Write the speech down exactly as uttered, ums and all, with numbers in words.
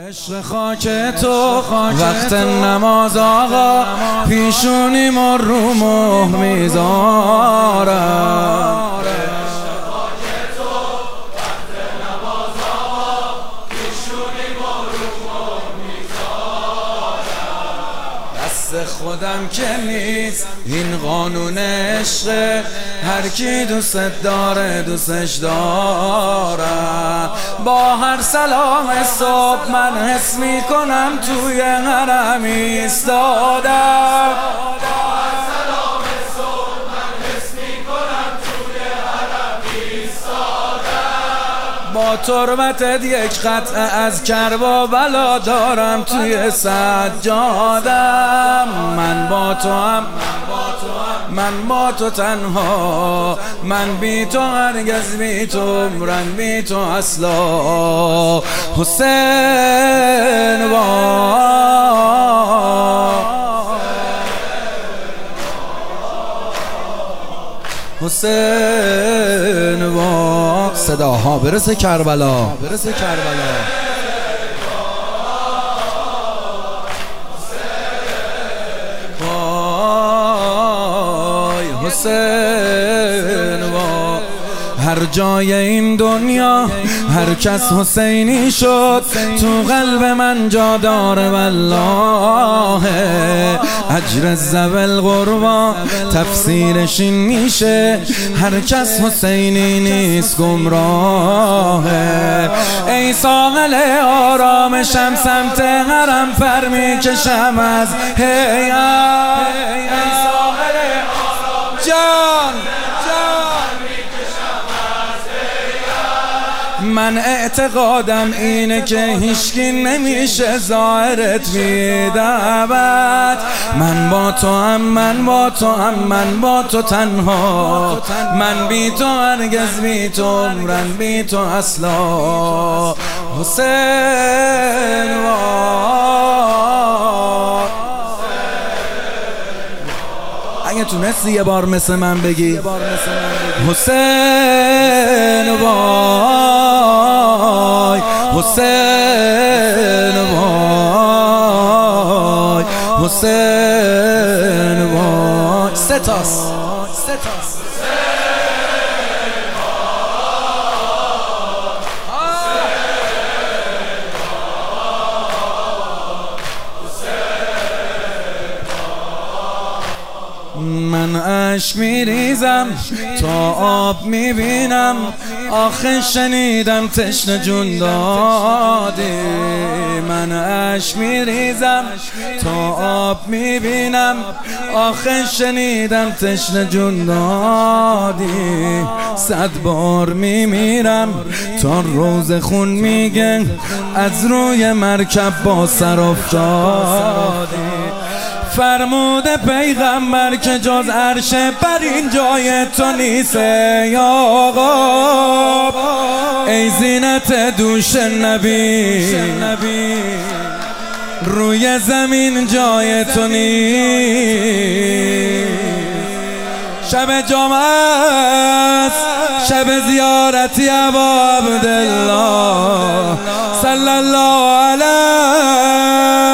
عشق خاک تو وقت نماز آقا پیشونی ما رو مه میذارم. دست خودم که نیست این قانون عشق، هر کی دوست داره دوستش دارم. با هر سلام صبح من حس میکنم توی حرم ایستادم. با تربتت یک قطعه از کربلا دارم توی سجادم. من با تو هم من با تو تنها، من بی تو هرگز بی تو عمرن بی تو اصلا. حسین با حسین با صداها برسه کربلا، برسه کربلا. وای حسین با هر جای این دنیا هر کس حسینی شد، تو قلب من جا داره والله. اجر زول قربا تفسیرش این میشه، هر کس حسینی نیست گمراهه. ای ساحل آرامشم سمت حرم پر میکشم از هیئت. ای ساحل جان من اعتقادم اینه که هیچکی نمیشه ظاهرت میدود. من با تو هم من با تو هم من با تو تنها، من بی تو هرگز بی تو عمرن بی تو اصلا. حسین اگه تونستی یه بار مثل من بگی حسین وای حسین وای حسین وای. سه تاست سه تاست. من اشک میریزم تا آب میبینم، آخه شنیدم تشنه جون دادی. من اشک میریزم تا آب میبینم، آخه شنیدم تشنه جون دادی. صد بار میمیرم تا روز خون میگه از روی مرکب با سر افتادی. فرموده پیغمبر که جز عرش بر این جای تو نیست یا آقا. ای زینت دوش نبی روی زمین جای تو نیست. شب جمعه است شب زیارتی ابا عبدالله صلی الله علیه